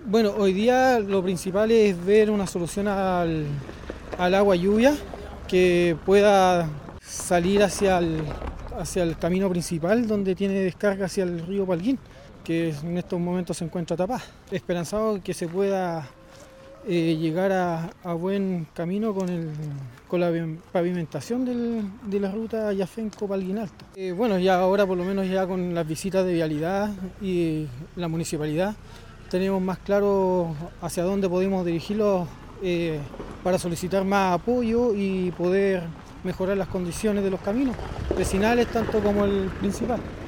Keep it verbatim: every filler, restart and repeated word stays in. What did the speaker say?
Bueno, hoy día lo principal es ver una solución al, al agua lluvia que pueda salir hacia el, hacia el camino principal donde tiene descarga hacia el río Palguín, que en estos momentos se encuentra tapada. Esperanzado que se pueda eh, llegar a, a buen camino con, el, con la pavimentación del, de la ruta Yafenco-Palguín Alto. Eh, bueno, ya ahora por lo menos ya con las visitas de vialidad y la municipalidad tenemos más claro hacia dónde podemos dirigirlos eh, para solicitar más apoyo y poder mejorar las condiciones de los caminos vecinales tanto como el principal.